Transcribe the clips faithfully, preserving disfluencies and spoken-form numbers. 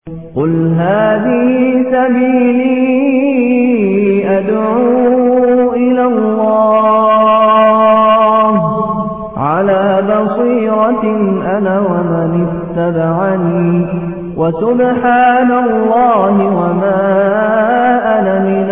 قل هذه سبيلي أدعو إلى الله على بصيرة أنا ومن اتبعني وسبحان الله وما أنا من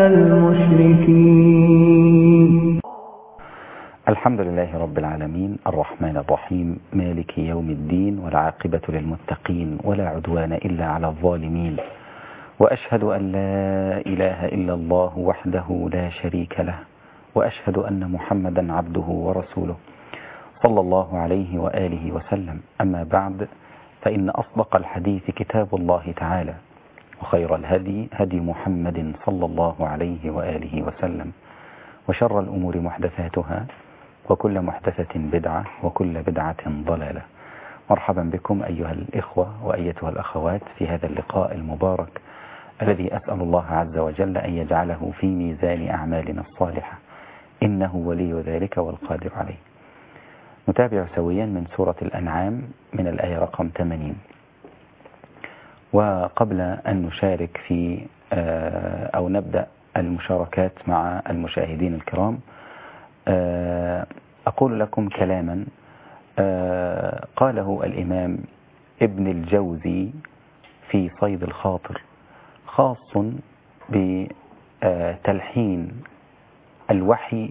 المشركين. الحمد لله رب العالمين الرحمن الرحيم مالك يوم الدين والعاقبة للمتقين ولا عدوان إلا على الظالمين، وأشهد أن لا إله إلا الله وحده لا شريك له، وأشهد أن محمدا عبده ورسوله صلى الله عليه وآله وسلم. أما بعد، فإن أصدق الحديث كتاب الله تعالى، وخير الهدي هدي محمد صلى الله عليه وآله وسلم، وشر الأمور محدثاتها، وكل محدثة بدعة، وكل بدعة ضلالة. مرحبا بكم أيها الإخوة وأيتها الأخوات في هذا اللقاء المبارك الذي أسأل الله عز وجل أن يجعله في ميزان أعمالنا الصالحة، إنه ولي ذلك والقادر عليه. نتابع سويا من سورة الأنعام من الآية رقم ثمانين. وقبل أن نشارك في أو نبدأ المشاركات مع المشاهدين الكرام، أقول لكم كلاما قاله الإمام ابن الجوزي في صيد الخاطر، خاص بتلحين الوحي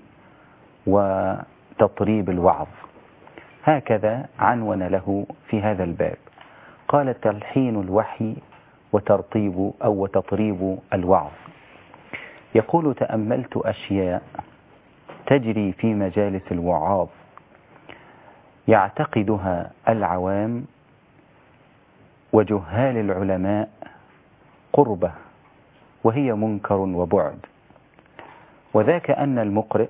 وتطريب الوعظ. هكذا عنون له في هذا الباب، قال تلحين الوحي وترطيب أو وتطريب الوعظ. يقول: تأملت أشياء تجري في مجالس الوعاظ يعتقدها العوام وجهال العلماء قربة، وهي منكر وبعد، وذاك أن المقرئ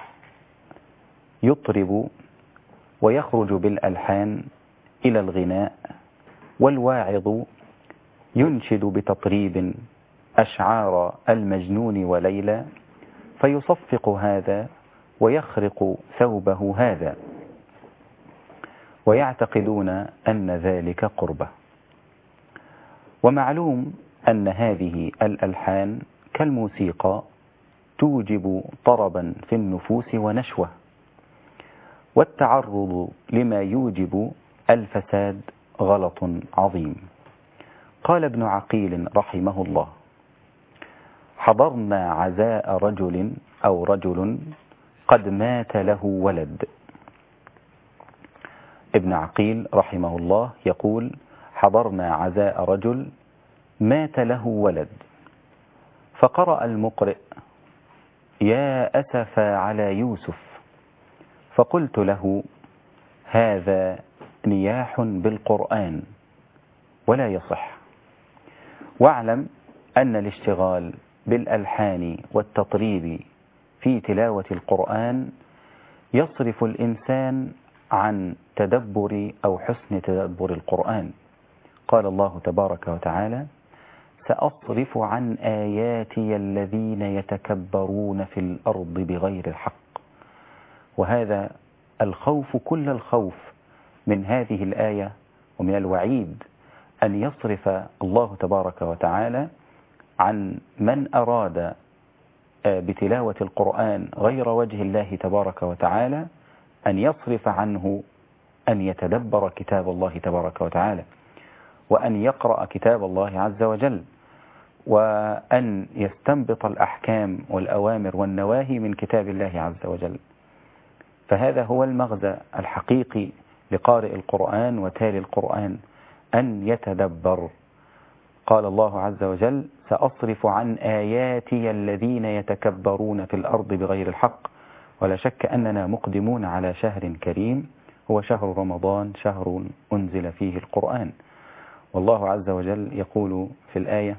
يطرب ويخرج بالألحان إلى الغناء، والواعظ ينشد بتطريب أشعار المجنون وليلى، فيصفق هذا ويخرق ثوبه هذا، ويعتقدون أن ذلك قربة. ومعلوم أن هذه الألحان كالموسيقى توجب طربا في النفوس ونشوة، والتعرض لما يوجب الفساد غلط عظيم. قال ابن عقيل رحمه الله: حضرنا عزاء رجل أو رجل قد مات له ولد. ابن عقيل رحمه الله يقول: حضرنا عزاء رجل مات له ولد، فقرأ المقرئ: يا أسفا على يوسف، فقلت له: هذا نياح بالقرآن ولا يصح. واعلم أن الاشتغال بالألحان والتطريب في تلاوة القرآن يصرف الإنسان عن تدبر أو حسن تدبر القرآن. قال الله تبارك وتعالى: سأصرف عن آياتي الذين يتكبرون في الأرض بغير الحق. وهذا الخوف كل الخوف من هذه الآية ومن الوعيد أن يصرف الله تبارك وتعالى عن من أراد بتلاوة القرآن غير وجه الله تبارك وتعالى، أن يصرف عنه أن يتدبر كتاب الله تبارك وتعالى، وأن يقرأ كتاب الله عز وجل، وأن يستنبط الأحكام والأوامر والنواهي من كتاب الله عز وجل. فهذا هو المغزى الحقيقي لقارئ القرآن وتالي القرآن، أن يتدبر. قال الله عز وجل: سأصرف عن آياتي الذين يتكبرون في الأرض بغير الحق. ولا شك أننا مقدمون على شهر كريم هو شهر رمضان، شهر أنزل فيه القرآن. والله عز وجل يقول في الآية: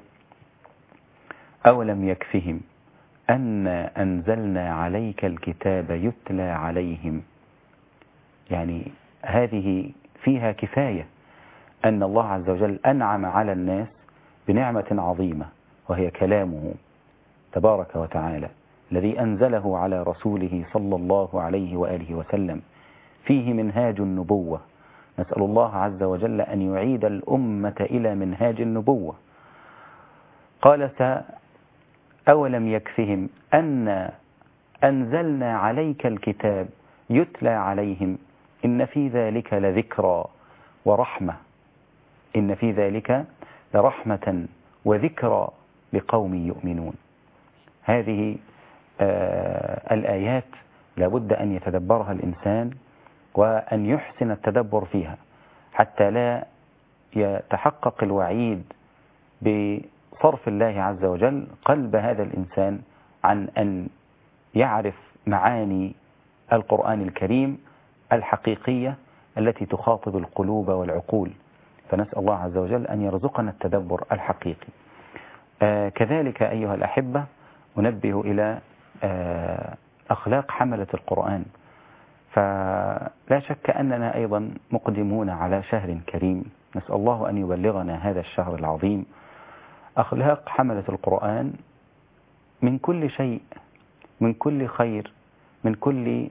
أولم يكفهم أن أنزلنا عليك الكتاب يتلى عليهم. يعني هذه فيها كفاية أن الله عز وجل أنعم على الناس بنعمة عظيمة، وهي كلامه تبارك وتعالى الذي أنزله على رسوله صلى الله عليه وآله وسلم، فيه منهاج النبوة، نسأل الله عز وجل أن يعيد الأمة إلى منهاج النبوة. قال أولم يكفهم أن أنزلنا عليك الكتاب يتلى عليهم إن في ذلك لذكرى ورحمة إن في ذلك لرحمة وذكرى لقوم يؤمنون. هذه آه الآيات لابد أن يتدبرها الإنسان وأن يحسن التدبر فيها حتى لا يتحقق الوعيد بصرف الله عز وجل قلب هذا الإنسان عن أن يعرف معاني القرآن الكريم الحقيقية التي تخاطب القلوب والعقول. فنسأل الله عز وجل أن يرزقنا التدبر الحقيقي. آه كذلك أيها الأحبة أنبه إلى آه أخلاق حملة القرآن. فلا شك أننا أيضا مقدمون على شهر كريم، نسأل الله أن يبلغنا هذا الشهر العظيم. أخلاق حملة القرآن من كل شيء، من كل خير، من كل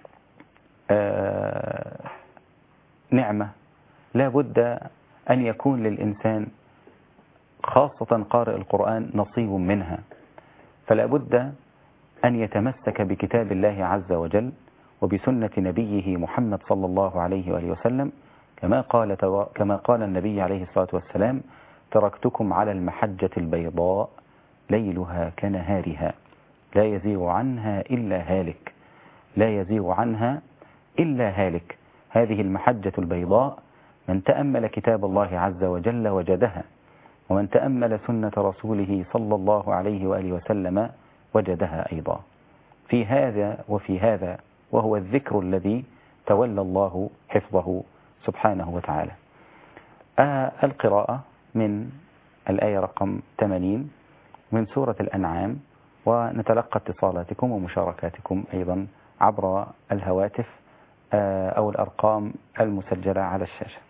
آه نعمة لا بد أن يكون للإنسان خاصة قارئ القرآن نصيب منها. فلا بد أن يتمسك بكتاب الله عز وجل وبسنة نبيه محمد صلى الله عليه وآله وسلم، كما قال كما قال النبي عليه الصلاة والسلام: تركتكم على المحجة البيضاء ليلها كنهارها لا يزيغ عنها إلا هالك لا يزيغ عنها إلا هالك. هذه المحجة البيضاء من تأمل كتاب الله عز وجل وجدها، ومن تأمل سنة رسوله صلى الله عليه وآله وسلم وجدها أيضا في هذا وفي هذا، وهو الذكر الذي تولى الله حفظه سبحانه وتعالى. آه القراءة من الآية رقم ثمانين من سورة الأنعام، ونتلقى اتصالاتكم ومشاركاتكم أيضا عبر الهواتف آه أو الأرقام المسجلة على الشاشة.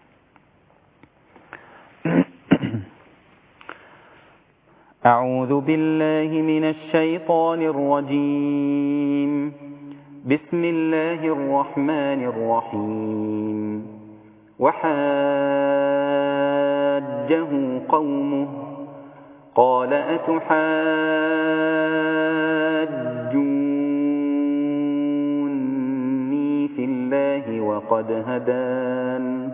أعوذ بالله من الشيطان الرجيم. بسم الله الرحمن الرحيم. وحاجه قومه قال أتحاجوني في الله وقد هدان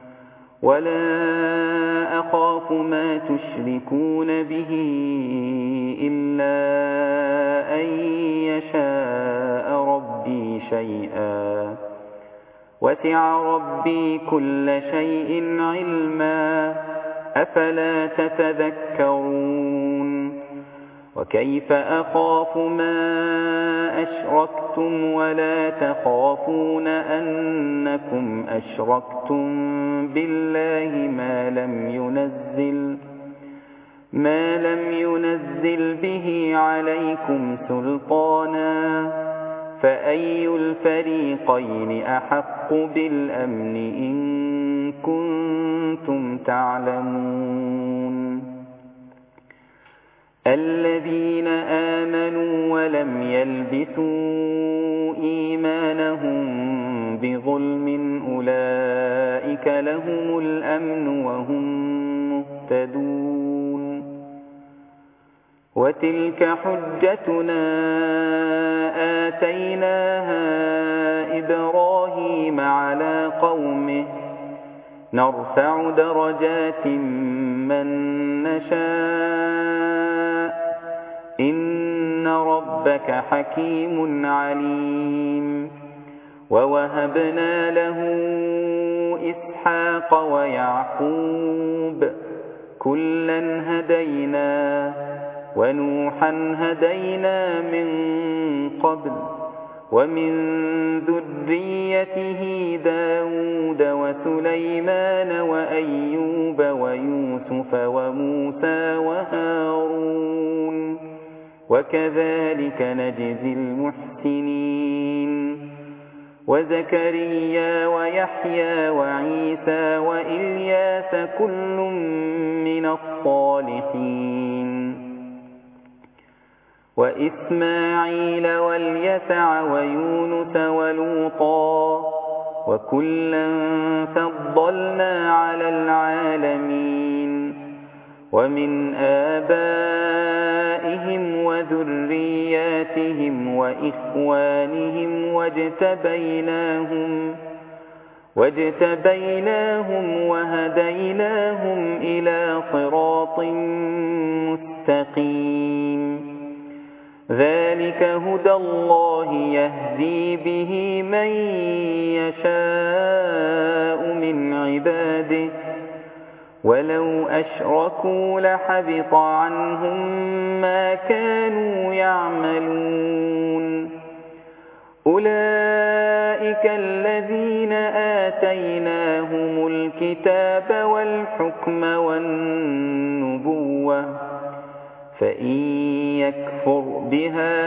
ولا أخاف ما تشركون به إلا أن يشاء ربي شيئا وسع ربي كل شيء علما أفلا تتذكرون. وكيف أخاف ما أشركتم ولا تخافون أنكم أشركتم بالله ما لم ينزل ما لم ينزل به عليكم سلطانا فأي الفريقين أحق بالأمن إن كنتم تعلمون. الذين آمنوا ولم يلبسوا إيمانهم بظلم أولئك لهم الأمن وهم مهتدون. وتلك حجتنا آتيناها إبراهيم على قومه نرفع درجات من نشاء إن ربك حكيم عليم. ووهبنا له إسحاق ويعقوب كلا هدينا ونوحا هدينا من قبل ومن ذريته داود وسليمان وأيوب ويوسف وموسى وهارون وكذلك نجزي المحسنين. وزكريا ويحيى وعيسى وإلياس كل من الصالحين وإسماعيل واليسع ويونس ولوطا وكلا فضلنا على العالمين ومن آبائهم وذرياتهم وإخوانهم واجتبيناهم واجتبيناهم وهديناهم إلى صراط مستقيم ذلك هدى الله يهدي به من يشاء من عباده ولو أشركوا لحبط عنهم ما كانوا يعملون أولئك الذين آتيناهم الكتاب والحكم والنبوة فإن يكفر بها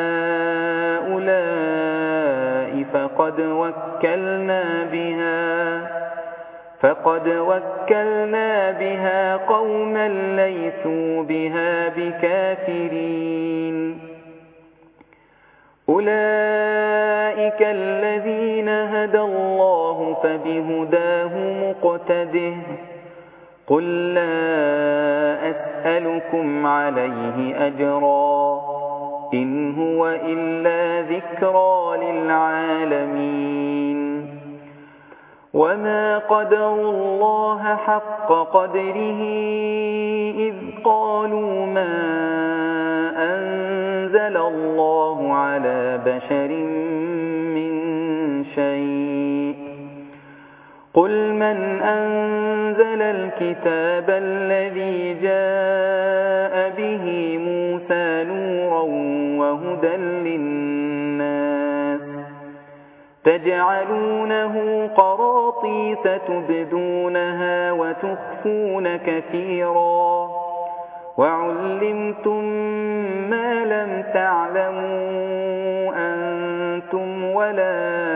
هؤلاء فقد وكلنا بها فقد وكلنا بها قوما ليسوا بها بكافرين أولئك الذين هدى الله فبهداه مقتده قل لا أسألكم عليه أجرا إن هو إلا ذكرى للعالمين وما قدروا الله حق قدره إذ قالوا ما أنزل الله على بشر من شيء قل من أنزل الكتاب الذي جاء به موسى نورا وهدى للناس تجعلونه قراطيس تبدونها وتخفون كثيرا وعلمتم ما لم تعلموا أنتم ولا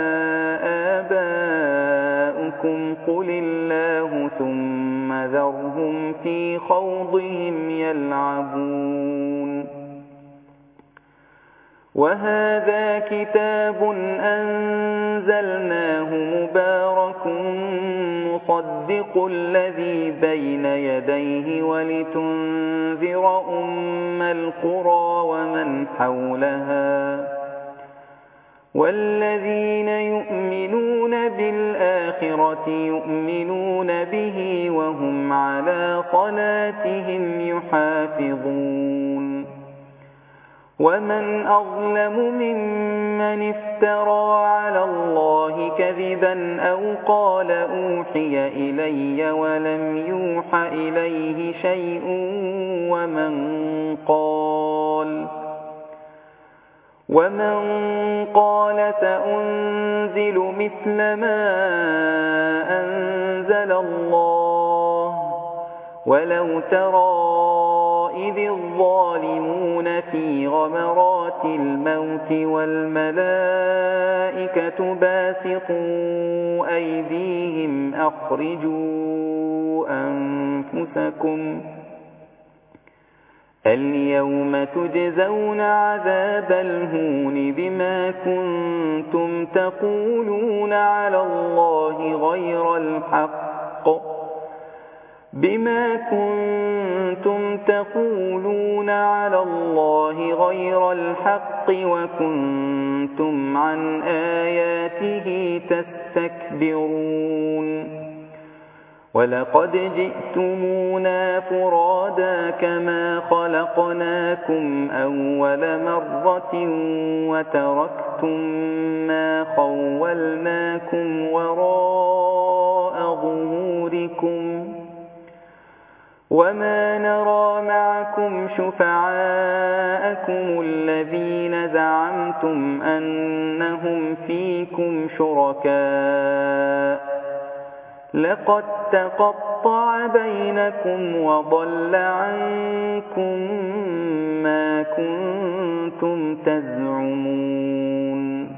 آباؤكم قل الله ثم ذرهم في خوضهم يلعبون وهذا كتاب أنزلناه مبارك مصدق الذي بين يديه ولتنذر أم القرى ومن حولها والذين يؤمنون بالآخرة يؤمنون به وهم على صلاتهم يحافظون ومن أظلم ممن افترى على الله كذبا أو قال أوحي إلي ولم يوح إليه شيء ومن قال ومن قال سأنزل مثل ما أنزل الله ولو ترى إذ الظالمون في غمرات الموت والملائكة باسطوا أيديهم أخرجوا أنفسكم اليوم تجزون عذاب الهون بما كنتم تقولون على الله غير الحق بما كنتم تقولون على الله غير الحق وكنتم عن آياته تستكبرون ولقد جئتمونا فرادا كما خلقناكم أول مرة وتركتم ما خولناكم وراء ظهوركم وما نرى معكم شفعاءكم الذين زعمتم أنهم فيكم شركاء لقد تقطع بينكم وضل عنكم ما كنتم تزعمون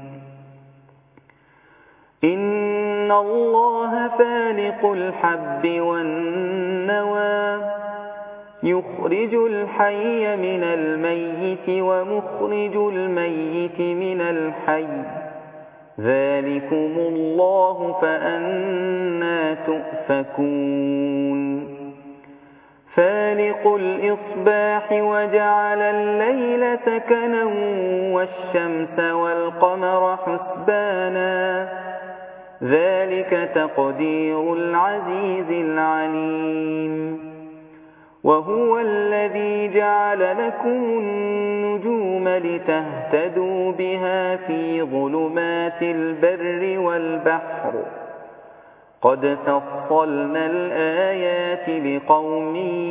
إن الله فالق الحب والنوى يخرج الحي من الميت ومخرج الميت من الحي ذلكم الله فأنى تؤفكون فالق الإصباح وجعل الليل سكنا والشمس والقمر حسبانا ذلك تقدير العزيز العليم وهو الذي جعل لكم النجوم لتهتدوا بها في ظلمات البر والبحر قد فصلنا الآيات لقوم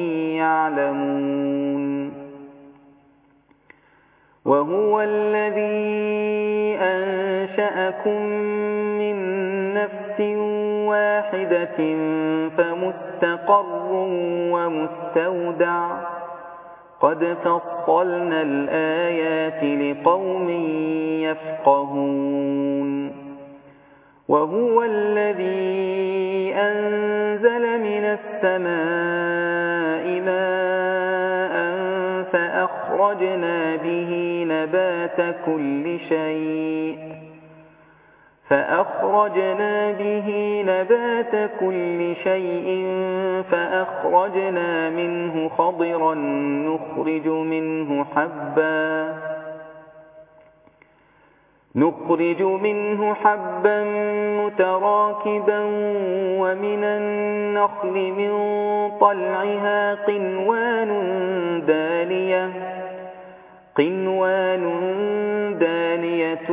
يعلمون وهو الذي أنشأكم من نفس واحدة فمستقر ومستودع قد فصلنا الآيات لقوم يفقهون وهو الذي أنزل من السماء ماء فأخرجنا به نبات كل شيء فأخرجنا به نبات كل شيء فأخرجنا منه خضرا نخرج منه حبا نخرج منه حبا متراكبا ومن النخل من طلعها قنوان دانية قنوان دانية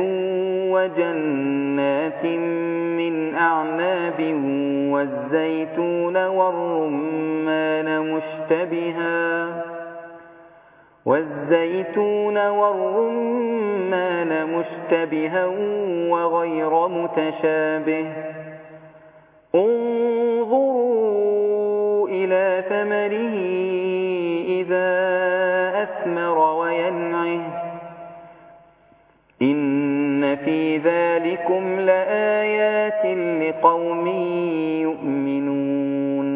وجنات من أعناب والزيتون والرمان مشتبها والزيتون والرمان مشتبها وغير متشابه انظروا إلى ثمره إذا أثمر وينعه إن في ذلكم لآيات لقوم يؤمنون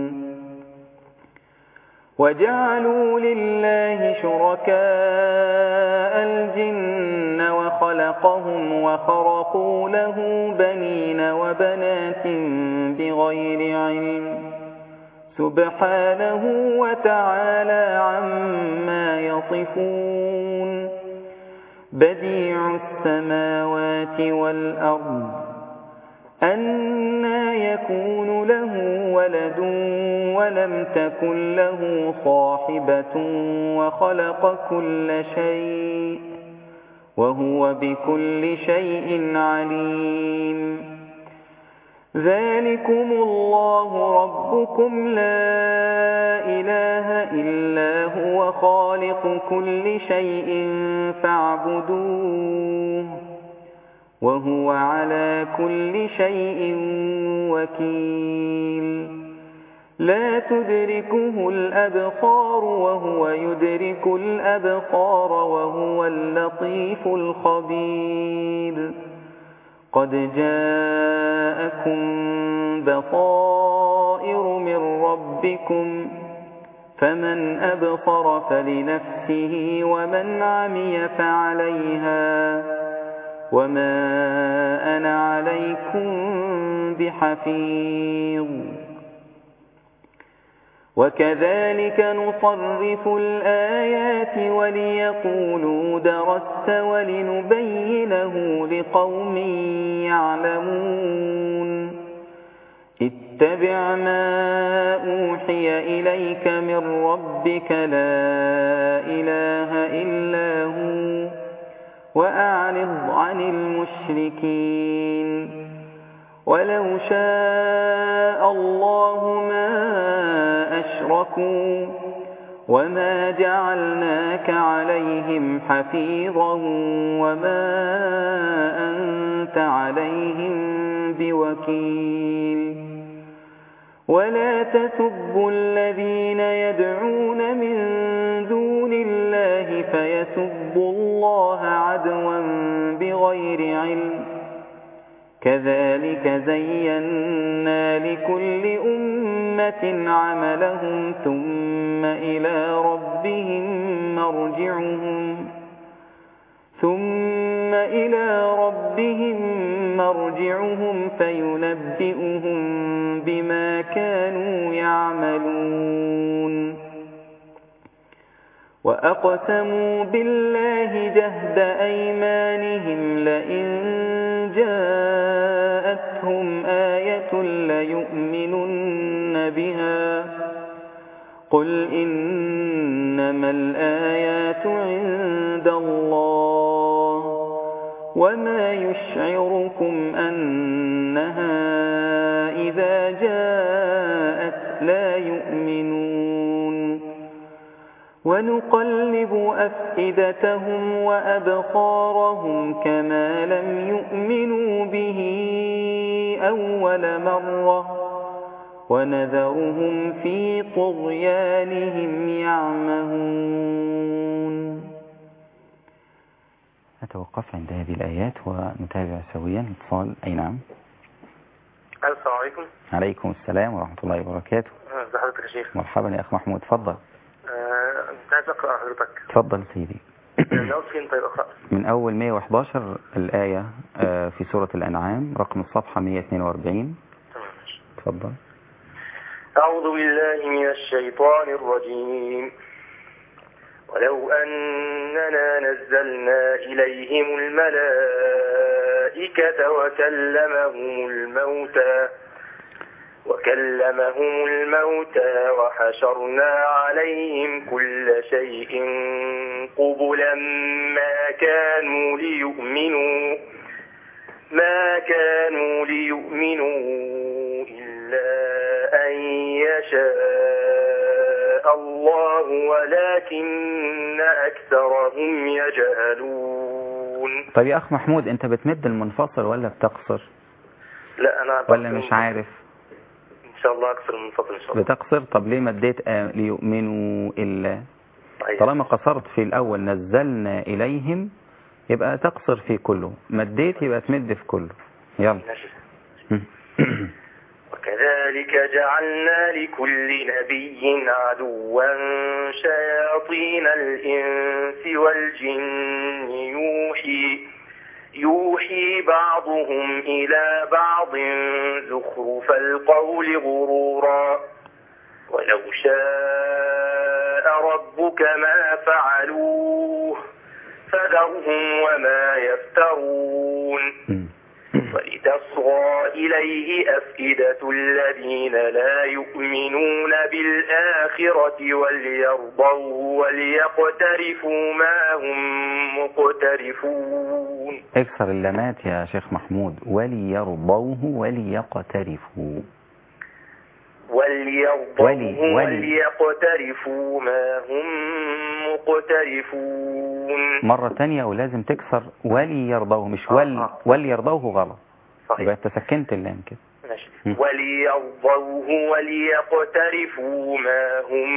وجعلوا لله شركاء الجن وخلقهم وخرقوا له بنين وبنات بغير علم سبحانه وتعالى عما يصفون بديع السماوات والأرض أنى يكون له ولد ولم تكن له صاحبة وخلق كل شيء وهو بكل شيء عليم ذلكم الله ربكم لا إله إلا هو خالق كل شيء فاعبدوه وهو على كل شيء وكيل لا تدركه الأبصار وهو يدرك الأبصار وهو اللطيف الخبير قد جاءكم بصائر من ربكم فمن أبصر فلنفسه ومن عمي فعليها وما أنا عليكم بحفيظ وكذلك نصرف الآيات وليقولوا درست ولنبينه لقوم يعلمون اتبع ما أوحي إليك من ربك لا إله إلا هو وأعرض عن المشركين ولو شاء الله ما أشركوا وما جعلناك عليهم حفيظا وما أنت عليهم بوكيل ولا تسبوا الذين يدعون من دون الله فيسبوا الله عدوا بغير علم كذلك زينا لكل أمة عملهم ثم إلى ربهم مرجعهم ثم إلى ربهم مرجعهم فينبئهم بما كانوا يعملون وأقسموا بالله جهد أيمانهم لئن جاءتهم آية ليؤمنن بها قل إنما الآيات عند الله وما يشعركم أنها إذا جاءت لا يؤمنون ونقلب أفئدتهم وأبصارهم كما لم يؤمنوا به أول مرة ونذرهم في طغيانهم يعمهون. نتوقف عند هذه الآيات ونتابع سويا اتصال. أي نعم. السلام عليكم. عليكم السلام ورحمة الله وبركاته. ازي حضرتك يا شيخ؟ مرحبا يا أخ محمود، تفضل. كنت عايز أقرأ حضرتك. تفضل سيدي. من أول فين طيب أقرأ؟ من أول مئة وإحدى عشر الآية في سورة الأنعام رقم الصفحة مئة واثنين وأربعين. تمام. تفضل. أعوذ بالله من الشيطان الرجيم. ولو أننا نزلنا إليهم الملائكة وكلمهم الموتى وكلمهم الموتى وحشرنا عليهم كل شيء قبلا ما كانوا ليؤمنوا ما كانوا ليؤمنوا إلا أن يشاء الله ولكن أكثرهم يجهلون. طيب يا أخ محمود، أنت بتمد المنفصل ولا بتقصر؟ لا أنا ولا مش عارف؟ إن شاء الله أكثر المنفصل إن شاء الله. بتقصر؟ طب ليه مديت آه ليؤمنوا إلا؟ أيوة. طالما قصرت في الأول نزلنا إليهم يبقى تقصر في كله، مديت يبقى تمد في كله. يلا. وكذلك جعلنا لكل نبي عدوا شياطين الإنس والجن يوحي يوحي بعضهم إلى بعض زخرف القول غرورا ولو شاء ربك ما فعلوه فذرهم وما يفترون ولتصغى إليه أفئدة الذين لا يؤمنون بالآخرة وليرضوا وليقترفوا ما هم مقترفون. اكسر اللامات يا شيخ محمود. وليرضوه وليقترفوا وليرضوه ولي. وليقترفوا ما هم مقترفون. مرة تانية ولازم تكسر وليرضوه، مش ول آه. وليرضوه غلط. صحيح. يبقى انت سكنت اللام كده. ماشي. وليرضوه وليقترفوا ما هم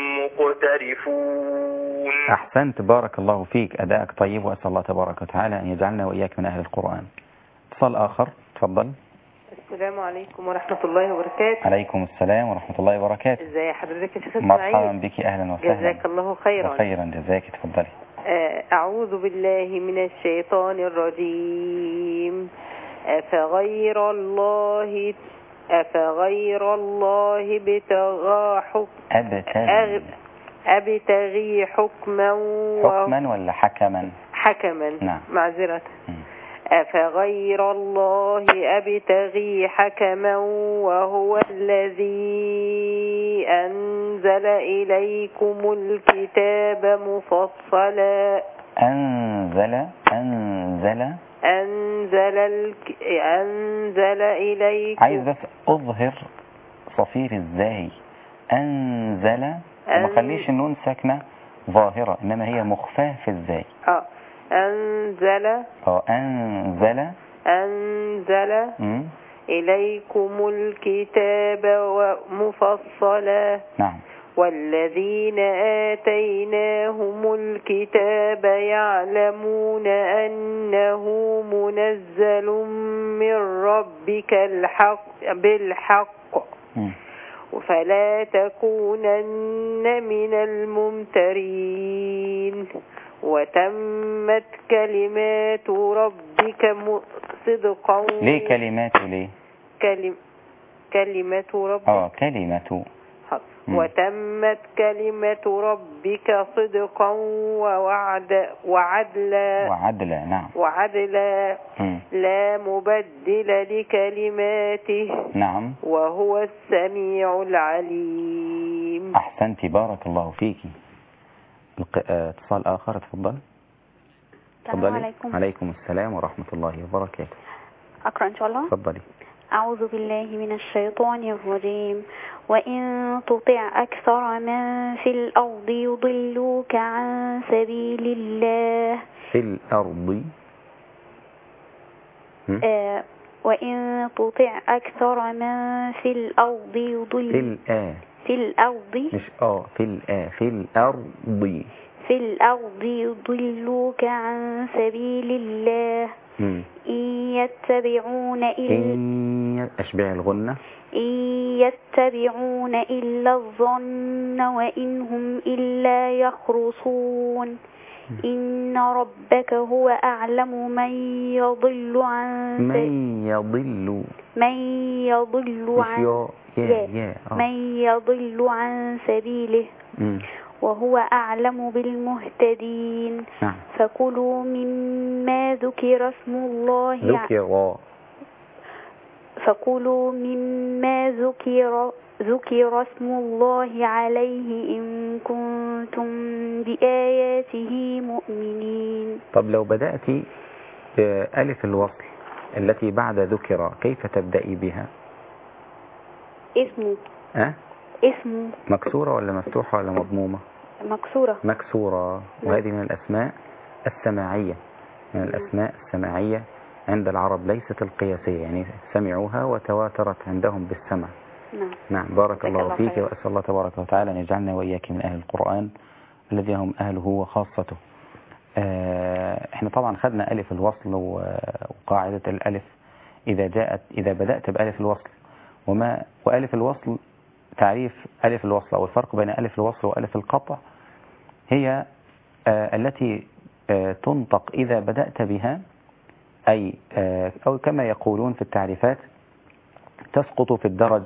مقترفون. أحسنت، بارك الله فيك، أداءك طيب، وأسأل الله تبارك وتعالى أن يجعلنا وإياك من أهل القرآن. اتصال آخر، تفضل. السلام عليكم ورحمة الله وبركاته. عليكم السلام ورحمة الله وبركاته. ازي حضرتك يا شيخ اسماعيل؟ مرحبا بك، أهلا وسهلا. جزاك الله خيرا. خيرا جزاك، تفضلي. أعوذ بالله من الشيطان الرجيم. أفغير الله أفغير الله بتغى حكم أبتغي أبتغي حكما حكما ولا حكما؟ حكما. نعم. معذرة. أفغير الله أبتغي حكما وهو الذي أنزل إليكم الكتاب مفصلا. أنزل أنزل أنزل الك... أنزل إليكم. عايز بس أظهر صفير إزاي. أنزل أن... ما خليش النون ساكنة ظاهرة، إنما هي مخفاة في إزاي. آه. أنزل اه أنزل أنزل م? إليكم الكتاب مفصلا. نعم. والذين آتيناهم الكتاب يعلمون أنه منزل من ربك الحق بالحق م. فلا تكونن من الممترين. وتمت كلمات ربك م... صدقا. ليه كلماته ليه؟ كلم كلمة ربك اه كلمة. مم. وتمت كلمة ربك صدقا ووعد وعدلا وعدلا. نعم. وعدلا مم. لا مبدل لكلماته. نعم. وهو السميع العليم. أحسنت، بارك الله فيك. الق- آه، اتصال آخر، تفضل. السلام عليكم. عليكم السلام ورحمة الله وبركاته. أقرأ إن شاء الله. تفضلي. أعوذ بالله من الشيطان الرجيم. وإن تطع أكثر من في الأرض يضلوك عن سبيل الله. في الأرض. آه وإن تطع أكثر من في الأرض يضل في الآ في الأرض مش آه في الآ في الأرض في الأرض يضلوك عن سبيل الله. مم. إن يتبعون إلا إن أشبع الغنة. إن يتبعون إلا الظن وإن هم إلا يخرصون. إن ربك هو أعلم من يضل عن من يضل من يضل عن يا يا يا آه. من يضل عن سبيله مم. وهو أعلم بالمهتدين. نعم. فكلوا مما ذكر اسم الله ذكر فكلوا مما ذكر ذكر اسم الله عليه إن كنتم بآياته مؤمنين. طب لو بدأت بألف الوصل التي بعد ذكر كيف تبدأي بها؟ اسمه أه؟ اسمه مكسورة ولا مفتوحة ولا مضمومة؟ مكسورة. مكسورة. وهذه من الأسماء السماعية من الأسماء السماعية عند العرب، ليست القياسية، يعني سمعوها وتواترت عندهم بالسمع. نعم. نعم. بارك الله الله فيك، خير. وأسأل الله تبارك وتعالى أن يجعلنا وإياك من أهل القرآن الذين هم أهله وخاصته. آه احنا طبعا خدنا ألف الوصل وقاعدة الألف إذا جاءت إذا بدأت بألف الوصل وما وألف الوصل. تعريف ألف الوصل أو الفرق بين ألف الوصل وألف القطع هي آه التي آه تنطق إذا بدأت بها، أي آه أو كما يقولون في التعريفات تسقط في الدرج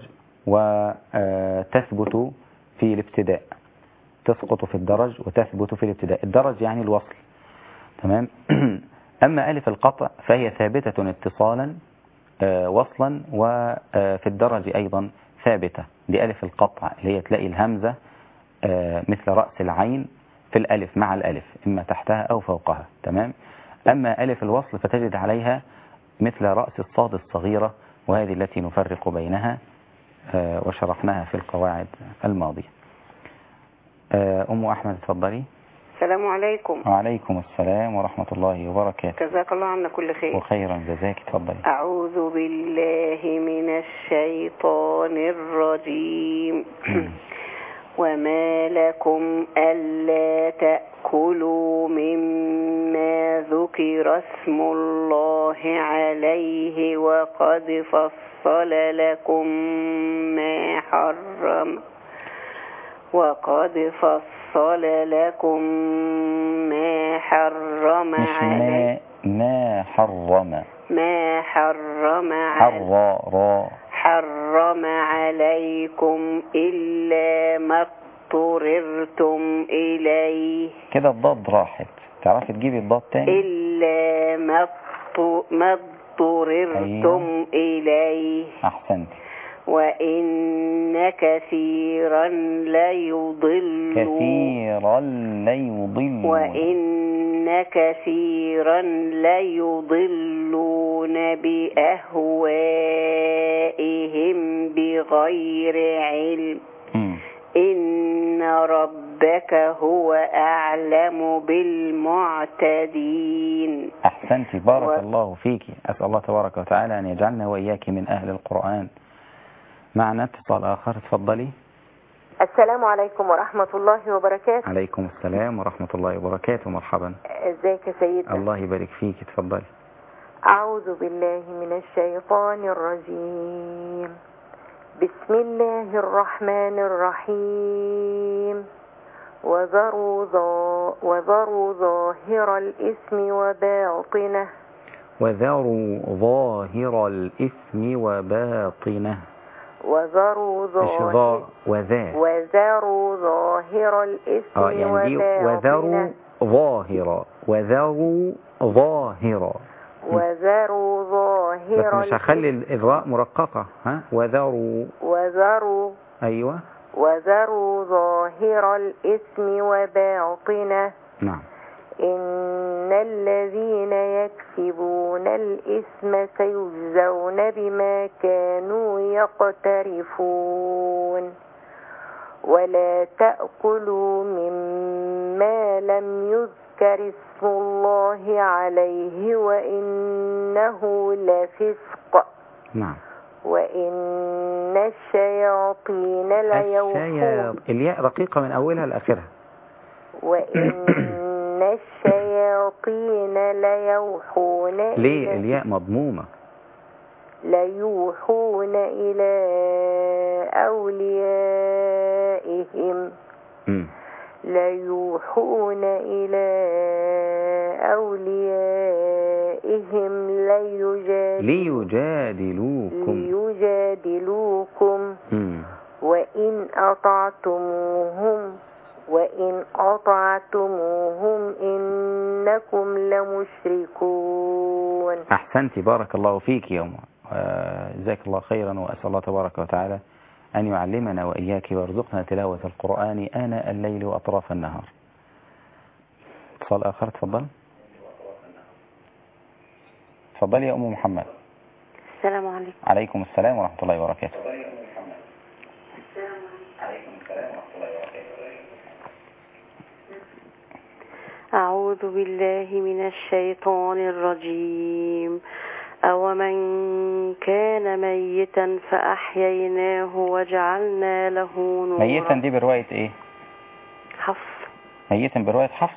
وتثبت في الابتداء. تسقط في الدرج وتثبت في الابتداء. الدرج يعني الوصل، تمام. أما ألف القطع فهي ثابتة اتصالا آه وصلا، وفي الدرج أيضا ثابتة. دي ألف القطع اللي هي تلاقي الهمزة آه مثل رأس العين في الألف مع الألف، إما تحتها أو فوقها، تمام. أما ألف الوصل فتجد عليها مثل رأس الصاد الصغيرة، وهذه التي نفرق بينها آه وشرحناها في القواعد الماضية. آه أم أحمد تفضلي. السلام عليكم. وعليكم السلام ورحمة الله وبركاته. جزاك الله عنا كل خير. وخيرا جزاك. تفضلي. أعوذ بالله من الشيطان الرجيم. وما لكم ألا تأكلوا مما ذكر اسم الله عليه وقد فصل لكم ما حرم وقد فصل لكم ما حرم مش ما ما حرم ما حرم حر را حرم عليكم إلا ما اضطررتم إليه. كده الضاد راحت، تعرفي تجيبي الضاد تاني. إلا ما ما اضطررتم إليه. أحسنت. وإن كثيرا ليضلون كثيرا ليضلون وإن كثيرا ليضلون بأهوائهم بغير علم. م. إن ربك هو أعلم بالمعتدين. أحسنت، بارك و... الله فيك. أسأل الله تبارك وتعالى أن يجعلنا وإياك من أهل القرآن. معنا اتصال آخر، تفضلي. السلام عليكم ورحمة الله وبركاته. عليكم السلام ورحمة الله وبركاته. مرحبا. ازيك يا سيدنا؟ الله يبارك فيك. تفضلي. أعوذ بالله من الشيطان الرجيم. بسم الله الرحمن الرحيم. وذروا ظا- وذروا ظاهر الإثم وباطنه وذروا ظاهر الإثم وباطنه. وذروا مش ظاهر ظا وذا. وذروا ظاهر الإثم اه يعني دي وذروا وباطنه. ظاهرا وذروا ظاهرا. وذروا ظاهر بس مش هخلي الراء مرققة. ها وذروا. وذروا أيوة. وذروا ظاهر الإثم وباطنه. نعم. إن الذين يكسبون الإثم سيجزون بما كانوا يقترفون. ولا تأكلوا مما لم يذكر اسم الله عليه وإنه لفسق. نعم. وإن الشياطين ليوحون. الشياط الياء رقيقة من أولها لآخرها. وإن الشياطين ليوحون. ليه الياء مضمومة؟ ليوحون إلى أوليائهم. م. ليوحون إلى أوليائهم ليجادل ليجادلوكم ليجادلوكم م. وإن أطعتموهم وإن أطعتموهم إنكم لمشركون. أحسنتي، بارك الله فيك يا أم. جزاك الله خيرا، وأسأل الله تبارك وتعالى أن يعلمنا وإياك ويرزقنا تلاوة القرآن آناء الليل وأطراف النهار. اتصال آخر، تفضل. تفضل يا أم محمد. السلام عليكم. عليكم السلام ورحمة الله وبركاته. أعوذ بالله من الشيطان الرجيم. أومن كان ميتا فأحييناه وجعلنا له نورا. ميتا دي برواية إيه؟ حفص. ميتا برواية حفص.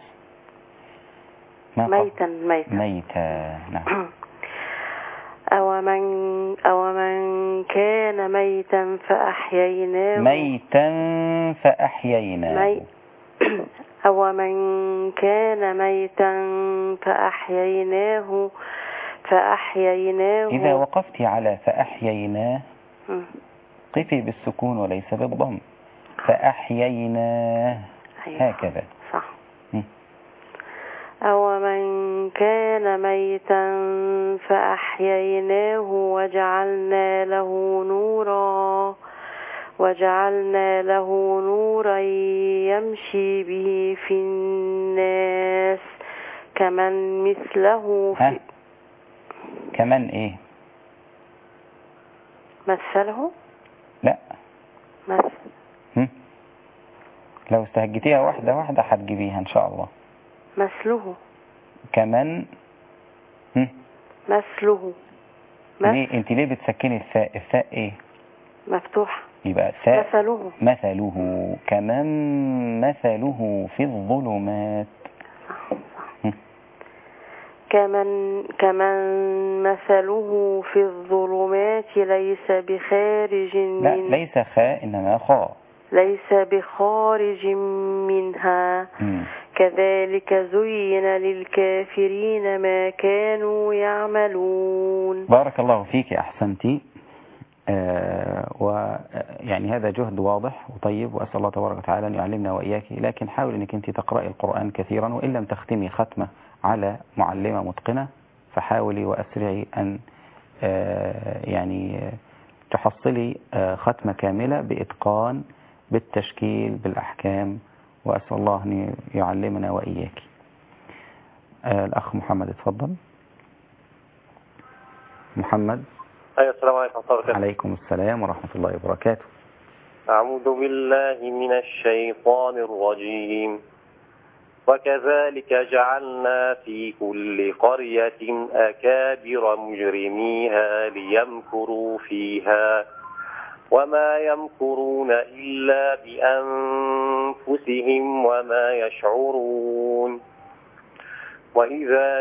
ميتا ميتا ميتا. نعم. أومن أومن كان ميتا فأحييناه ميتا فأحييناه مي... أومن كان ميتا فأحييناه فأحييناه. إذا وقفت على فأحييناه م. قفي بالسكون وليس بالضم. فأحييناه. أيوة. هكذا صح. م. أومن كان ميتا فأحييناه وجعلنا له نورا وجعلنا له نورا يمشي به في الناس كمن مثله في. ها؟ كمن ايه؟ مثله؟ لا. مثل. هم؟ لو استهجتيها واحدة واحدة هتجيبيها ان شاء الله. مثله. كمن. هم؟ مثله. ليه انت ليه بتسكني الثاء؟ الثاء ايه؟ مفتوح. يبقى الثاء مثله. مثله. كمن مثله في الظلمات. صح صح. كمن كمن مثله في الظلمات ليس بخارج من. لا ليس خاء إنما خاء. ليس بخارج منها. م. كذلك زين للكافرين ما كانوا يعملون. بارك الله فيك، أحسنتي. آه ويعني هذا جهد واضح وطيب، وأسأل الله تبارك وتعالى أن يعلمنا وإياك. لكن حاول أنك أنت تقرأي القرآن كثيرا، وإن لم تختمي ختمة على معلمة متقنة فحاولي وأسرعي أن آه يعني تحصلي آه ختمة كاملة بإتقان بالتشكيل بالأحكام، وأسأل الله أن يعلمنا وإياك. آه الأخ محمد، اتفضل. محمد. أيوة، السلام عليكم ورحمة الله وبركاته. عليكم السلام ورحمة الله وبركاته. أعوذ بالله من الشيطان الرجيم. وكذلك جعلنا في كل قرية أكابر مجرميها ليمكروا فيها وما يمكرون إلا بأنفسهم وما يشعرون. وإذا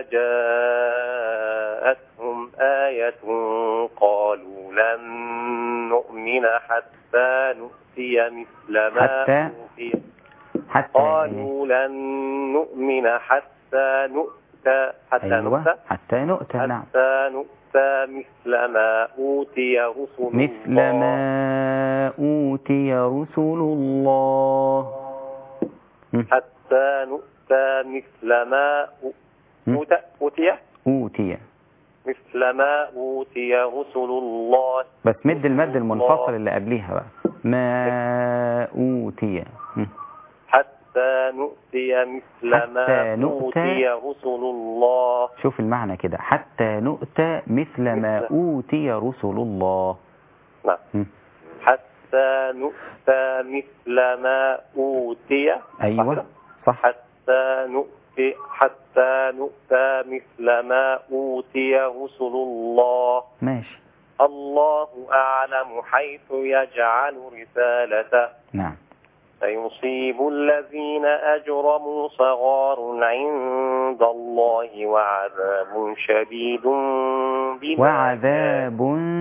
جاءتهم آية قالوا لن نؤمن حتى نؤتي مثل ما أوتي. حتى قالوا لن نؤمن حتى نؤتي نؤتى حتى أيوة نؤتى حتى نؤتى. نعم. حتى نؤتى مثل ما أوتي رسل مثل الله ما أوتي رسل الله. م. حتى نؤتى مثل ما م. أوتي أوتي أوتي مثل ما أوتي رسل الله. بس مد المد رسل المنفصل الله. اللي قبليها بقى ما أوتي. م. حتى نؤتي مثل حتى ما نؤتى. أوتي رسل الله. شوف المعنى كده، حتى نؤتى مثل ما مثل. أوتي رسل الله. نعم. م. حتى نؤتى مثل ما أوتي. أيوة صح. حتى نؤتي حتى نؤتى مثل ما أوتي رسل الله. ماشي. الله أعلم حيث يجعل رسالته. نعم. سيصيب الذين أجرموا صغار عند الله وعذاب شديد بما وعذاب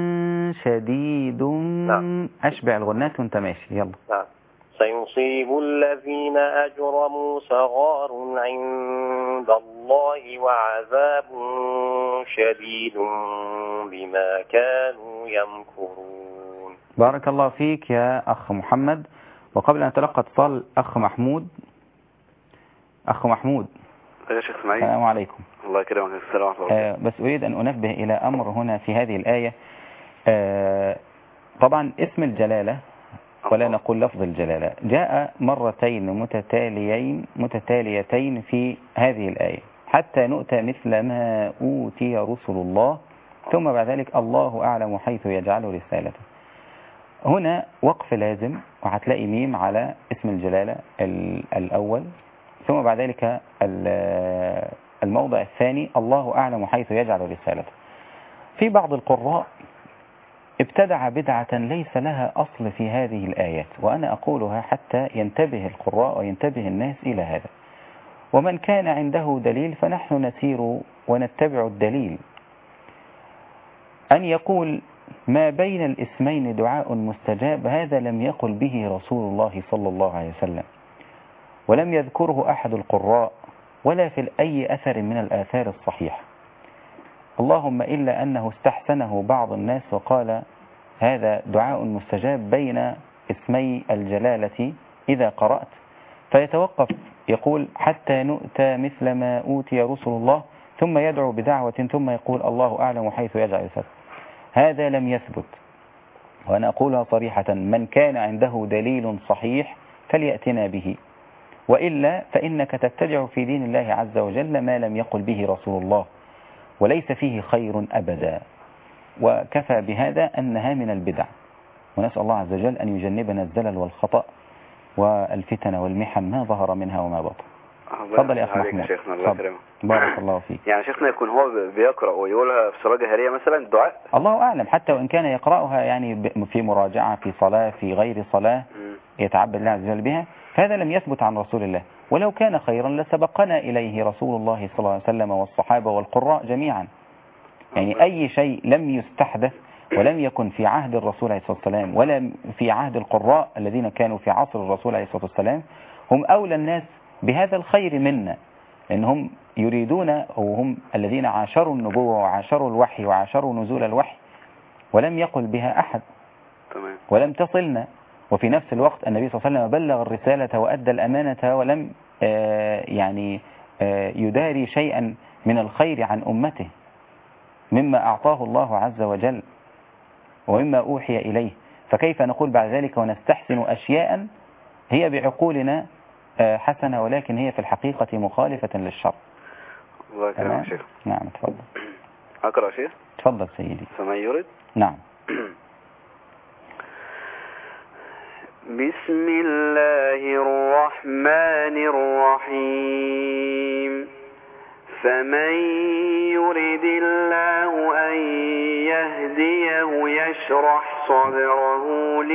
شديد. نعم. أشبع الغنات وانت ماشي. يلا. نعم. سيصيب الذين أجرموا صغار عند الله وعذاب شديد بما كانوا يمكرون. بارك الله فيك يا أخ محمد. وقبل أن نتلقى اتصال أخ محمود. أخ محمود. يا شيخ اسماعيل. السلام عليكم. الله يكرمك. السلام عليكم. آه بس أريد أن أنبه إلى أمر هنا في هذه الآية. آه طبعا اسم الجلالة ولا نقول لفظ الجلالة جاء مرتين متتاليين متتاليتين في هذه الآية. حتى نؤتى مثل ما أوتي رسل الله ثم بعد ذلك الله أعلم حيث يجعل رسالته. هنا وقف لازم وهتلاقي ميم على اسم الجلالة الأول ثم بعد ذلك الموضع الثاني الله أعلم حيث يجعل رسالته. في بعض القراء ابتدع بدعة ليس لها أصل في هذه الآيات وأنا أقولها حتى ينتبه القراء وينتبه الناس إلى هذا. ومن كان عنده دليل فنحن نسير ونتبع الدليل. أن يقول ما بين الاسمين دعاء مستجاب هذا لم يقل به رسول الله صلى الله عليه وسلم ولم يذكره أحد القراء ولا في أي أثر من الآثار الصحيحة، اللهم إلا أنه استحسنه بعض الناس وقال هذا دعاء مستجاب بين اسمي الجلالة إذا قرأت، فيتوقف يقول حتى نؤتى مثل ما أوتي رسل الله ثم يدعو بدعوة ثم يقول الله أعلم حيث يجعل رسالته. هذا لم يثبت وأنا أقولها صريحة من كان عنده دليل صحيح فليأتنا به وإلا فإنك تبتدع في دين الله عز وجل ما لم يقل به رسول الله وليس فيه خير أبدا وكفى بهذا أنها من البدع. ونسأل الله عز وجل أن يجنبنا الزلل والخطأ والفتن والمحن ما ظهر منها وما بطن. تفضل يا أخ محمود. شيخنا الله يكرمك. بارك الله فيك. يعني شيخنا يكون هو بيقرأ ويقولها في صلاة جهرية مثلا دعاء الله أعلم حتى وإن كان يقرأها يعني في مراجعة في صلاة في غير صلاة يتعبد الله عز وجل بها فهذا لم يثبت عن رسول الله ولو كان خيرا لسبقنا إليه رسول الله صلى الله عليه وسلم والصحابة والقراء جميعا. يعني أي شيء لم يستحدث ولم يكن في عهد الرسول عليه الصلاة والسلام ولا في عهد القراء الذين كانوا في عصر الرسول عليه الصلاة والسلام هم أولى الناس بهذا الخير منا لأنهم يريدون وهم الذين عاشروا النبوة وعاشروا الوحي وعاشروا نزول الوحي ولم يقل بها أحد ولم تصلنا. وفي نفس الوقت النبي صلى الله عليه وسلم بلغ الرسالة وأدى الأمانة ولم يعني يداري شيئا من الخير عن أمته مما أعطاه الله عز وجل ومما أوحي إليه، فكيف نقول بعد ذلك ونستحسن أشياء هي بعقولنا حسنة ولكن هي في الحقيقة مخالفة للشرع. الله يكرمك شيخ. نعم تفضل. أقرأ شيخ. تفضل سيدي. فمن يرد. نعم. بسم الله الرحمن الرحيم. فمن يرد الله أن يهديه يشرح صدره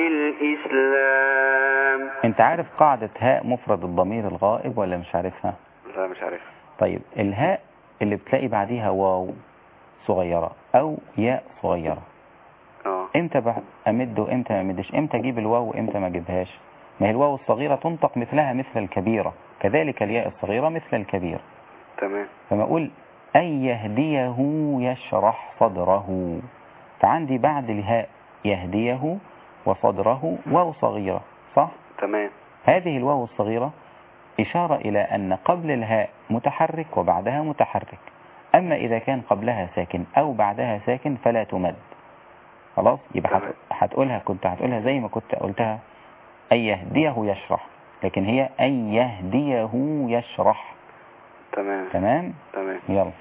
للإسلام. انت عارف قاعدة هاء مفرد الضمير الغائب ولا مش عارفها؟ لا مش عارف. طيب الهاء اللي بتلاقي بعديها واو صغيرة أو ياء صغيرة اه امتى امد وامتى ما امدش، امتى اجيب الواو وامتى ما اجيبهاش؟ ما هي الواو الصغيرة تنطق مثلها مثل الكبيرة كذلك الياء الصغيرة مثل الكبيرة. تمام. فما أقول أن يهديه يشرح صدره، فعندي بعد الهاء يهديه وصدره واو صغيرة، صح؟ تمام. هذه الواو الصغيرة إشارة إلى أن قبل الهاء متحرك وبعدها متحرك، أما إذا كان قبلها ساكن أو بعدها ساكن فلا تمد. خلاص، يبقى تمام. هتقولها كنت هتقولها زي ما كنت قلتها أن يهديه يشرح، لكن هي أن يهديه يشرح. تمام. تمام. تمام. يلا.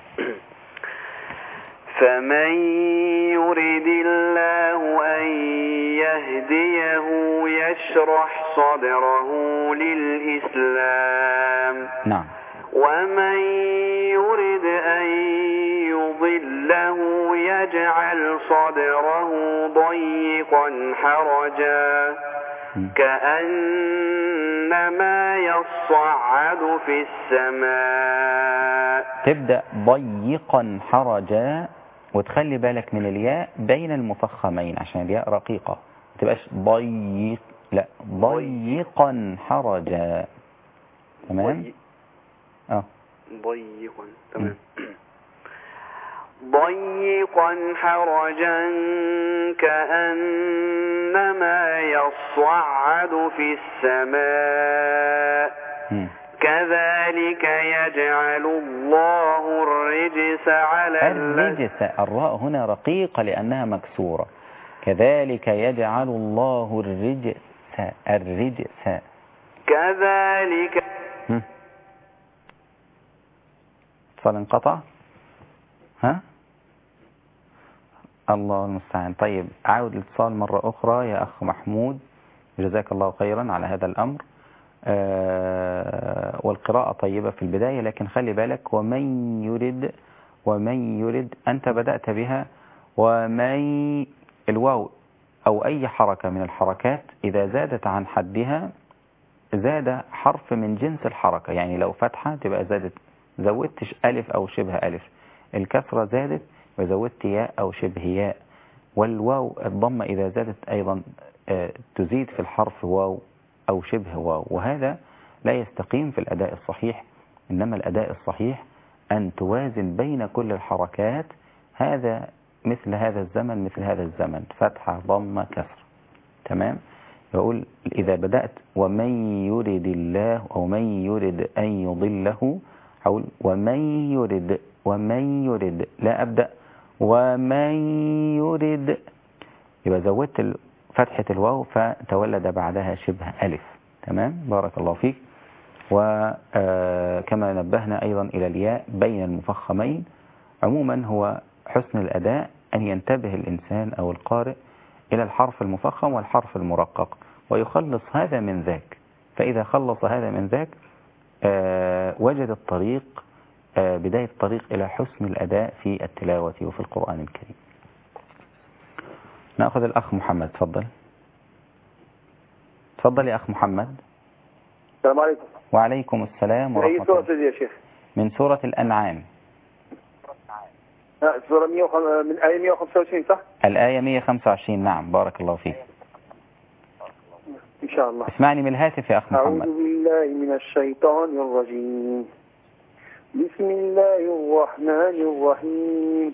فمن يرد الله أن يهديه يشرح صدره للإسلام. نعم. ومن يرد أن يضله يجعل صدره ضيقا حرجا كأنما يصعد في السماء. تبدأ ضيقا حرجا، وتخلي بالك من الياء بين المفخمين عشان الياء رقيقة، ما تبقاش ضيق، لا ضيقا حرجا. تمام. اه ضيقا. تمام. ضيقا حرجا كأنما يصعد في السماء. م. كذلك يجعل الله الرجس على الرجس، الراء هنا رقيقة لأنها مكسورة. كذلك يجعل الله الرجس، الرجس. كذلك. اتصال انقطع. ها الله المستعان. طيب عاود الاتصال مرة أخرى يا أخ محمود، جزاك الله خيرا على هذا الأمر. آه والقراءة طيبة في البداية، لكن خلي بالك ومن يرد، ومن يرد أنت بدأت بها، ومن الواو أو أي حركة من الحركات إذا زادت عن حدها زاد حرف من جنس الحركة، يعني لو فتحة تبقى زادت، زودتش ألف أو شبه ألف، الكسرة زادت وزودت ياء أو شبه ياء، والواو الضمة إذا زادت أيضا تزيد في الحرف واو أو شبه واو، وهذا لا يستقيم في الأداء الصحيح. إنما الأداء الصحيح أن توازن بين كل الحركات، هذا مثل هذا الزمن مثل هذا الزمن، فتحة ضمة كسر. تمام. يقول إذا بدأت ومن يرد الله أو من يرد أن يضله، حول ومن يرد، ومن يرد، لا أبدأ ومن يرد، يبقى زودت فتحة الواو فتولد بعدها شبه ألف. تمام. بارك الله فيك. وكما نبهنا أيضا إلى الياء بين المفخمين. عموما هو حسن الأداء أن ينتبه الإنسان أو القارئ إلى الحرف المفخم والحرف المرقق ويخلص هذا من ذاك، فإذا خلص هذا من ذاك وجد الطريق، بداية الطريق إلى حسن الأداء في التلاوة وفي القرآن الكريم. نأخذ الأخ محمد. تفضل. تفضل يا أخ محمد. السلام عليكم. وعليكم السلام ورحمة الله. أي سورة يا شيخ؟ من سورة الأنعام. سورة مية وخم... من آية مية وخمسة وعشرين صح؟ الآية مية وخمسة وعشرين. نعم. بارك الله فيك. إن شاء الله. اسمعني من الهاتف يا أخ محمد. أعوذ بالله من الشيطان الرجيم. بسم الله الرحمن الرحيم.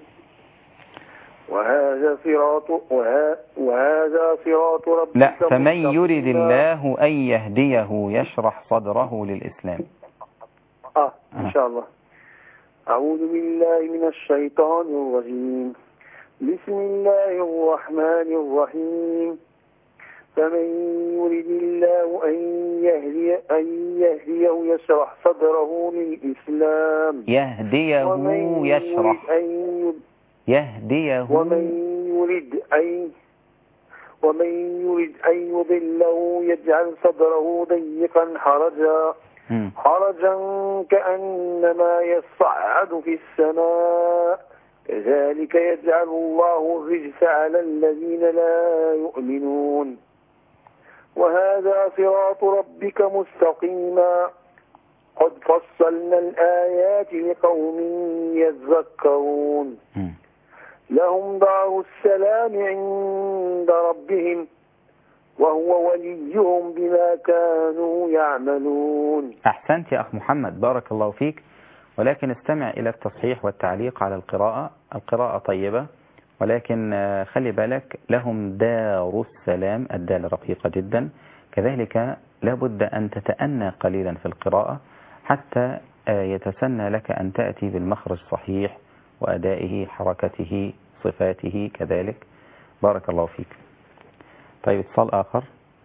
وهذا صراط وها... وهذا صراط ربك. لا، فمن يرد الله أن يهديه يشرح صدره للإسلام. آه إن شاء الله. أعوذ بالله من الشيطان الرجيم. بسم الله الرحمن الرحيم. فمن يرد الله أن يهدي أن يهديه يشرح صدره للإسلام. يهديه يشرح. يهديه. ومن يريد أن ومن يريد أن يضله يجعل صدره ضيقا حرجا حرجا كأنما يصعد في السماء. كذلك يجعل الله الرجس على الذين لا يؤمنون. وهذا صراط ربك مستقيما قد فصلنا الآيات لقوم يذكرون. لهم دار السلام عند ربهم وهو وليهم بما كانوا يعملون. أحسنت يا أخ محمد، بارك الله فيك. ولكن استمع إلى التصحيح والتعليق على القراءة. القراءة طيبة، ولكن خلي بالك لهم دار السلام، الدال رقيقة جدا. كذلك لابد أن تتأنى قليلا في القراءة حتى يتسنى لك أن تأتي بالمخرج صحيح وأدائه، حركته، صفاته كذلك. بارك الله فيك. طيب اتصال آخر.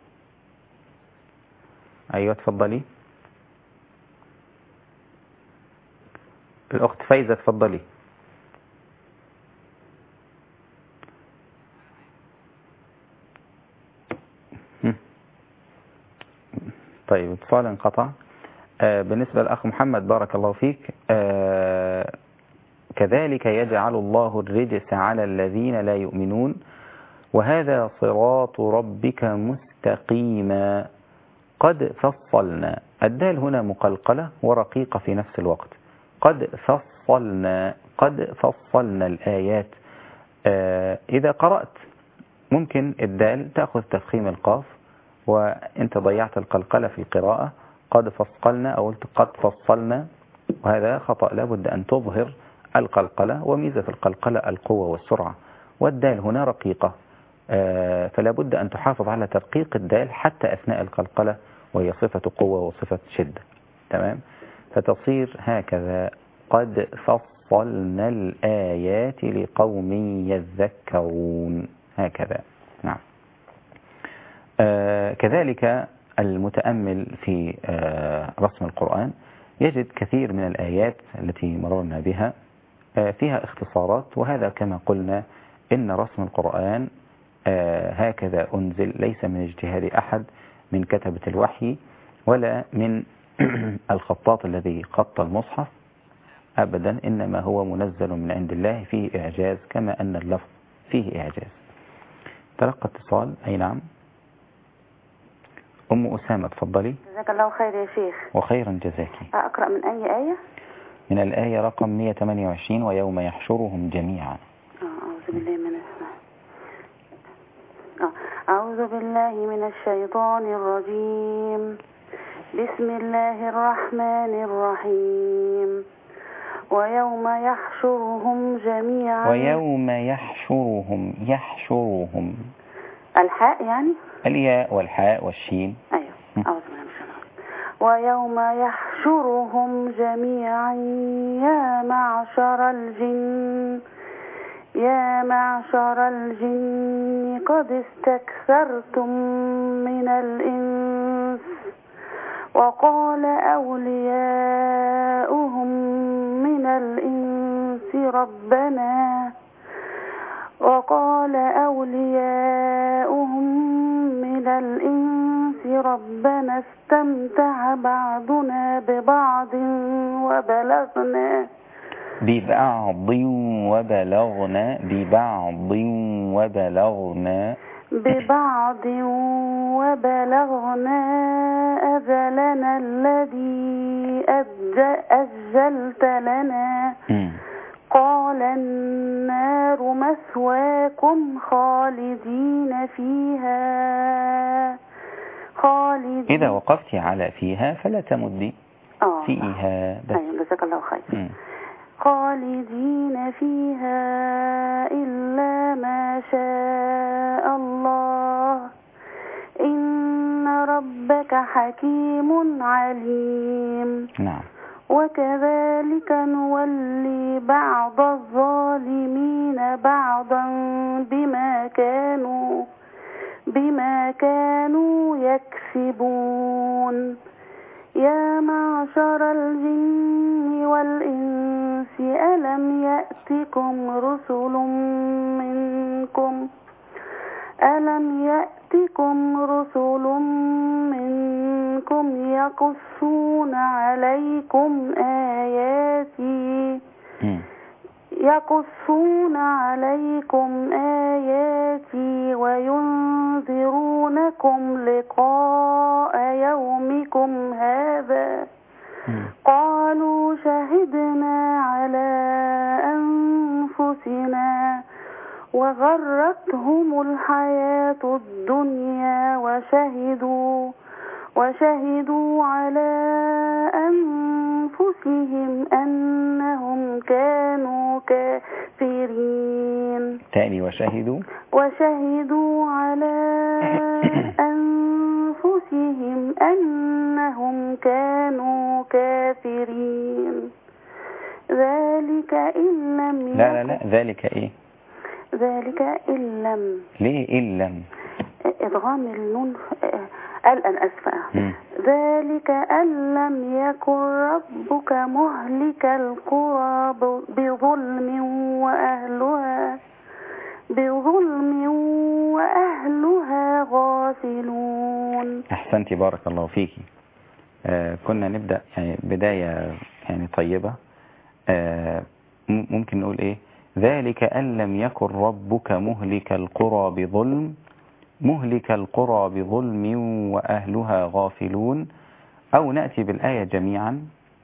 أيوة تفضلي الأخت فايزة، تفضلي. طيب اتصال انقطع. آه بالنسبة للأخ محمد بارك الله فيك، آه كذلك يجعل الله الرجس على الذين لا يؤمنون وهذا صراط ربك مستقيما قد فصلنا. الدال هنا مقلقلة ورقيقة في نفس الوقت. قد فصلنا، قد فصلنا الآيات. آه إذا قرأت ممكن الدال تأخذ تفخيم القاف وانت ضيعت القلقلة في القراءة. قد فصلنا أو قلت قد فصلنا، وهذا خطأ. لابد أن تظهر القلقلة، وميزة القلقلة القوة والسرعة، والدال هنا رقيقة، آه فلا بد أن تحافظ على ترقيق الدال حتى أثناء القلقلة، وهي صفة قوة وصفة شدة. تمام؟ فتصير هكذا: قد فصلنا الآيات لقوم يذكرون، هكذا. نعم. آه كذلك المتأمل في آه رسم القرآن يجد كثير من الآيات التي مررنا بها آه فيها اختصارات، وهذا كما قلنا إن رسم القرآن آه هكذا أنزل، ليس من اجتهاد أحد من كتبة الوحي ولا من الخطاط الذي خط المصحف أبدا، إنما هو منزل من عند الله فيه إعجاز، كما أن اللفظ فيه إعجاز. تلقى اتصال. أي نعم. أم أسامة تفضلي. جزاك الله خير يا شيخ. وخيرا جزاك. أقرأ من أي آية؟ من الآية رقم مئة وثمانية وعشرين: ويوم يحشرهم جميعا. أعوذ بالله من الشيطان أعوذ بالله من الشيطان الرجيم. بسم الله الرحمن الرحيم. ويوم يحشرهم جميعا. ويوم يحشرهم، يحشرهم الحاء يعني الياء والحاء والشين. أيوة. أعوذ بالله من الشيطان. ويوم يحشرهم جميعا يا معشر الجن يا معشر الجن قد استكثرتم من الإنس وقال أولياؤهم من الإنس ربنا وقال أولياؤهم من الإنس ربنا استمتع بعضنا ببعض وبلغنا ببعض وبلغنا ببعض وبلغنا ببعض وبلغنا أجلنا الذي أجلت لنا. م. قال النار مثواكم خالدين فيها خالدين. إذا وقفت على فيها فلا تمدي آه. فيها بس. أيوة جزاك الله خير. م. خالدين فيها إلا ما شاء الله إن ربك حكيم عليم. نعم. وكذلك نولي بعض الظالمين بعضا بما كانوا بما كانوا يكسبون. يا معشر الجن والإنس ألم يأتكم رسل منكم ألم يأتكم رسل منكم يقصون عليكم آياتي يقصون عليكم آياتي وينذرونكم لقاء يومكم هذا قالوا شهدنا على أنفسنا وغرتهم الحياة الدنيا وشهدوا وشهدوا على أنفسهم أنفسهم أنهم كانوا كافرين. تاني وشهدوا وشهدوا على أنفسهم أنهم كانوا كافرين. ذلك إن لم يكن لا لا لا ذلك إيه ذلك إن لم ليه إن لم إدغام النون الآن أسفة. ذلك أن لم يكن ربك مهلك القرى بظلم وأهلها بظلم وأهلها غافلون. أحسنتي بارك الله فيك. آه كنا نبدأ يعني بداية يعني طيبة. آه ممكن نقول إيه ذلك أن لم يكن ربك مهلك القرى بظلم مهلك القرى بظلم وأهلها غافلون. أو نأتي بالآية جميعا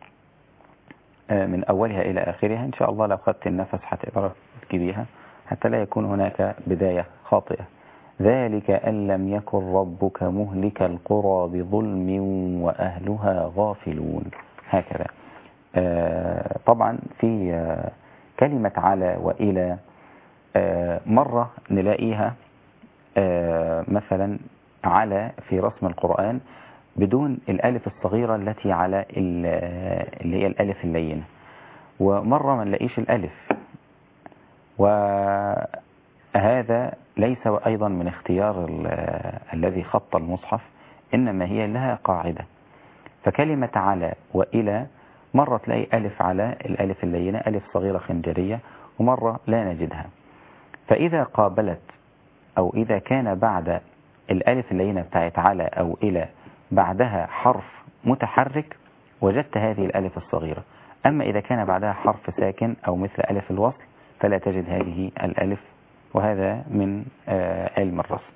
من أولها إلى آخرها إن شاء الله. لو خدت النفس هتقدر تجيبيها حتى لا يكون هناك بداية خاطئة. ذلك أن لم يكن ربك مهلك القرى بظلم وأهلها غافلون. هكذا. آه طبعا في آه كلمة على وإلى آه مرة نلاقيها آه مثلا على في رسم القرآن بدون الألف الصغيرة التي على اللي هي الألف اللينة، ومرة ما نلاقيش الألف. وهذا ليس أيضا من اختيار الذي خط المصحف، إنما هي لها قاعدة. فكلمة على وإلى مرة تلاقي ألف على الألف اللينة ألف صغيرة خنجرية، ومرة لا نجدها. فإذا قابلت أو إذا كان بعد الألف اللينة بتاعت على أو إلى بعدها حرف متحرك وجدت هذه الألف الصغيرة. أما إذا كان بعدها حرف ساكن أو مثل ألف الوصل فلا تجد هذه الألف. وهذا من آه علم الرسم.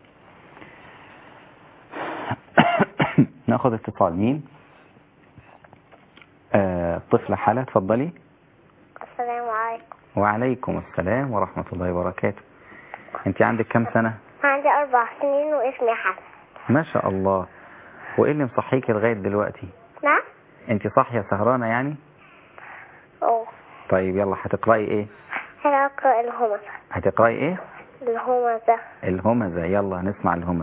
نأخذ اتصال. مين؟ آه طفلة حالة، تفضلي. السلام عليكم. وعليكم السلام ورحمة الله وبركاته. أنت عندك كم سنة؟ عندي أربع سنين واسمي حسن. ما شاء الله. وإيه اللي مصحيك لغاية دلوقتي؟ نعم. أنت صاحية سهرانة يعني؟ أوه. طيب يلا هتقرأي إيه؟ هقرأ الهمزة. هتقرأي إيه؟ الهمزة. الهمزة. يلا نسمع الهمزة.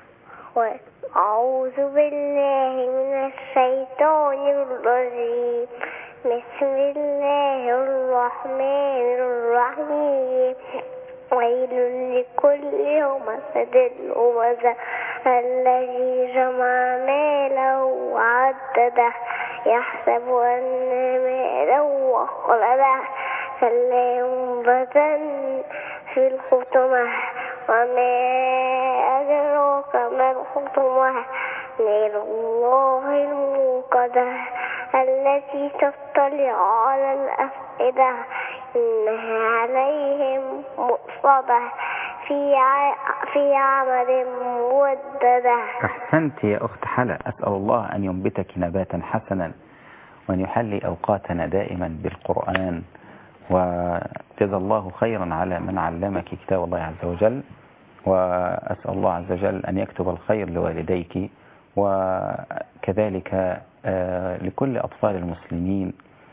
أعوذ بالله من الشيطان الرجيم. بسم الله الرحمن الرحيم. ويل لكل همزة لمزة الذي جمع ماله وعدده يحسب أن ماله أخلده كلا ينبذن في الحطمة وما أدراك ما الحطمة نار الله الموقدة التي تطلع على الأفئدة إنها عليهم مؤصدة في في عمد موددة. أحسنت يا أخت حلا. أسأل الله أن ينبتك نباتا حسنا وأن يحلي أوقاتنا دائما بالقرآن، وجزا الله خيرا على من علمك كتاب الله عز وجل. وأسأل الله عز وجل أن يكتب الخير لوالديك وكذلك لكل أطفال المسلمين.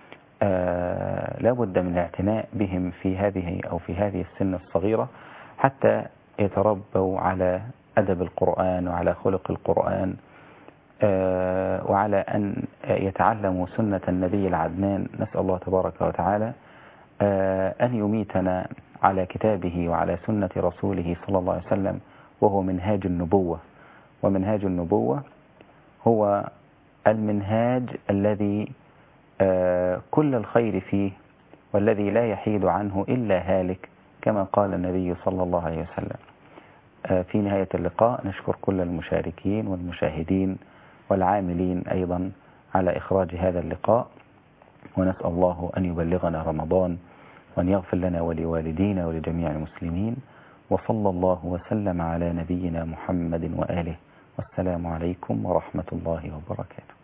لا بد من الاعتناء بهم في هذه أو في هذه السن الصغيرة حتى يتربوا على أدب القرآن وعلى خلق القرآن وعلى أن يتعلموا سنة النبي العدنان. نسأل الله تبارك وتعالى أن يميتنا على كتابه وعلى سنة رسوله صلى الله عليه وسلم، وهو منهاج النبوة. ومنهاج النبوة هو المنهاج الذي كل الخير فيه والذي لا يحيد عنه إلا هالك، كما قال النبي صلى الله عليه وسلم. في نهاية اللقاء نشكر كل المشاركين والمشاهدين والعاملين أيضا على إخراج هذا اللقاء، ونسأل الله أن يبلغنا رمضان وأن يغفر لنا ولوالدينا ولجميع المسلمين. وصلى الله وسلم على نبينا محمد وآله، والسلام عليكم ورحمة الله وبركاته.